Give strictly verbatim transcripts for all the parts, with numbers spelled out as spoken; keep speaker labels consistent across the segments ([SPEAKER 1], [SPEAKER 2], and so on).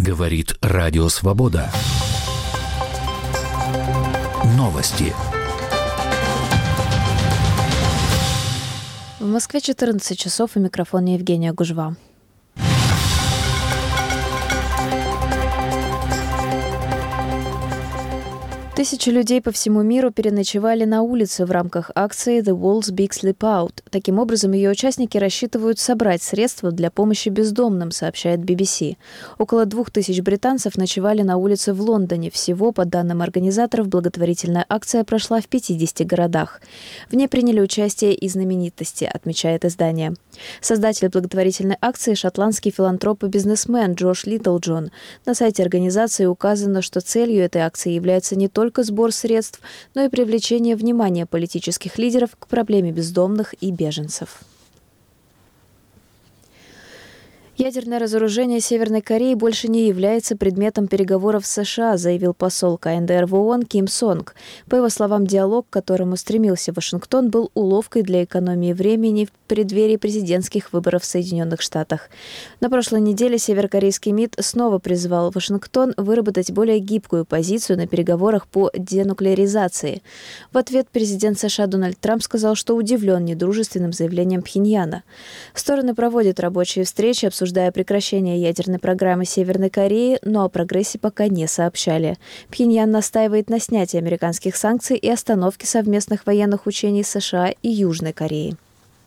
[SPEAKER 1] Говорит Радио Свобода. Новости.
[SPEAKER 2] В Москве четырнадцать часов, у микрофона Евгения Гужва. Тысячи людей по всему миру переночевали на улице в рамках акции «The World's Big Sleep Out». Таким образом, ее участники рассчитывают собрать средства для помощи бездомным, сообщает би би си. Около двух тысяч британцев ночевали на улице в Лондоне. Всего, по данным организаторов, благотворительная акция прошла в пятидесяти городах. В ней приняли участие и знаменитости, отмечает издание. Создатель благотворительной акции – шотландский филантроп и бизнесмен Джош Литлджон. На сайте организации указано, что целью этой акции является не только сбор средств, но и привлечение внимания политических лидеров к проблеме бездомных и беженцев. Ядерное разоружение Северной Кореи больше не является предметом переговоров с США, заявил посол ка эн дэ эр в ООН Ким Сонг. По его словам, диалог, к которому стремился Вашингтон, был уловкой для экономии времени в преддверии президентских выборов в Соединенных Штатах. На прошлой неделе северокорейский МИД снова призвал Вашингтон выработать более гибкую позицию на переговорах по денуклеаризации. В ответ президент США Дональд Трамп сказал, что удивлен недружественным заявлением Пхеньяна. Стороны проводят рабочие встречи, обсуждая обсуждая прекращение ядерной программы Северной Кореи, но о прогрессе пока не сообщали. Пхеньян настаивает на снятии американских санкций и остановке совместных военных учений США и Южной Кореи.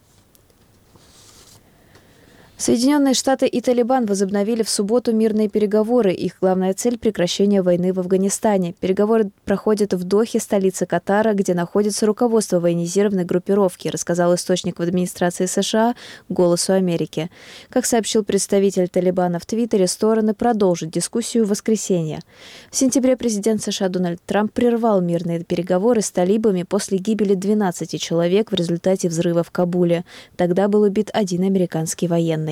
[SPEAKER 2] Соединенные Штаты и Талибан возобновили в субботу мирные переговоры. Их главная цель – прекращение войны в Афганистане. Переговоры проходят в Дохе, столице Катара, где находится руководство военизированной группировки, рассказал источник в администрации США «Голосу Америки». Как сообщил представитель Талибана в Твиттере, стороны продолжат дискуссию в воскресенье. В сентябре президент США Дональд Трамп прервал мирные переговоры с талибами после гибели двенадцати человек в результате взрыва в Кабуле. Тогда был убит один американский военный.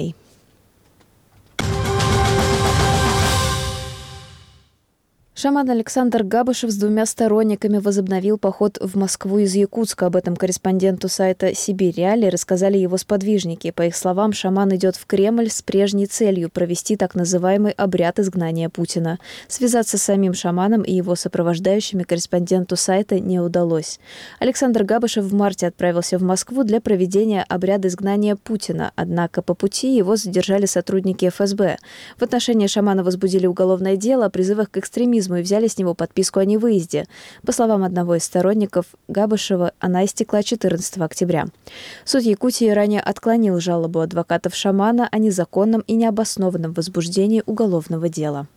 [SPEAKER 2] Шаман Александр Габышев с двумя сторонниками возобновил поход в Москву из Якутска. Об этом корреспонденту сайта «Сибирь Реалии» рассказали его сподвижники. По их словам, шаман идет в Кремль с прежней целью провести так называемый обряд изгнания Путина. Связаться с самим шаманом и его сопровождающими корреспонденту сайта не удалось. Александр Габышев в марте отправился в Москву для проведения обряда изгнания Путина. Однако по пути его задержали сотрудники эф эс бэ. В отношении шамана возбудили уголовное дело о призывах к экстремизму и взяли с него подписку о невыезде. По словам одного из сторонников Габышева, она истекла четырнадцатого октября. Суд Якутии ранее отклонил жалобу адвокатов шамана о незаконном и необоснованном возбуждении уголовного дела.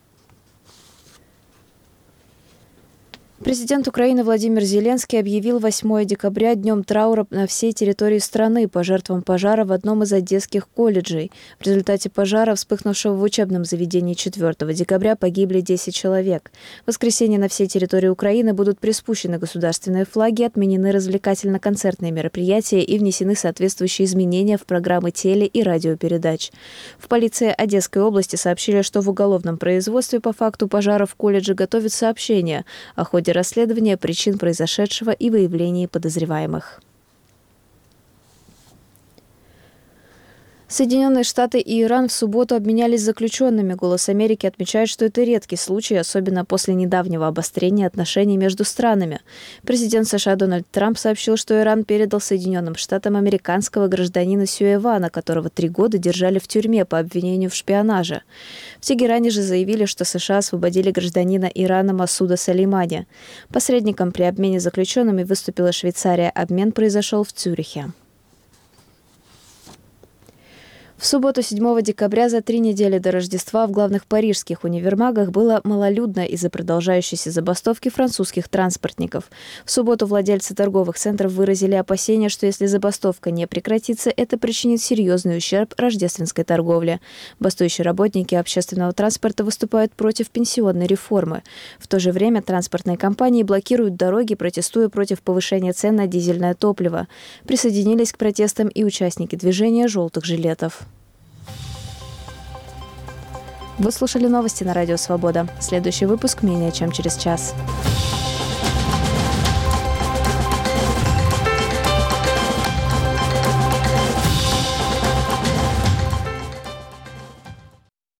[SPEAKER 2] Президент Украины Владимир Зеленский объявил восьмое декабря днем траура на всей территории страны по жертвам пожара в одном из одесских колледжей. В результате пожара, вспыхнувшего в учебном заведении четвёртого декабря, погибли десять человек. В воскресенье на всей территории Украины будут приспущены государственные флаги, отменены развлекательно-концертные мероприятия и внесены соответствующие изменения в программы теле- и радиопередач. В полиции Одесской области сообщили, что в уголовном производстве по факту пожара в колледже готовят сообщение о ходе расследования причин произошедшего и выявлении подозреваемых. Соединенные Штаты и Иран в субботу обменялись заключенными. «Голос Америки» отмечает, что это редкий случай, особенно после недавнего обострения отношений между странами. Президент США Дональд Трамп сообщил, что Иран передал Соединенным Штатам американского гражданина Сюэвана, которого три года держали в тюрьме по обвинению в шпионаже. В Тегеране же заявили, что США освободили гражданина Ирана Масуда Салеймани. Посредником при обмене заключенными выступила Швейцария. Обмен произошел в Цюрихе. В субботу, седьмого декабря, за три недели до Рождества в главных парижских универмагах было малолюдно из-за продолжающейся забастовки французских транспортников. В субботу владельцы торговых центров выразили опасения, что если забастовка не прекратится, это причинит серьезный ущерб рождественской торговле. Бастующие работники общественного транспорта выступают против пенсионной реформы. В то же время транспортные компании блокируют дороги, протестуя против повышения цен на дизельное топливо. Присоединились к протестам и участники движения «Желтых жилетов». Вы слушали новости на Радио Свобода. Следующий выпуск менее чем через час.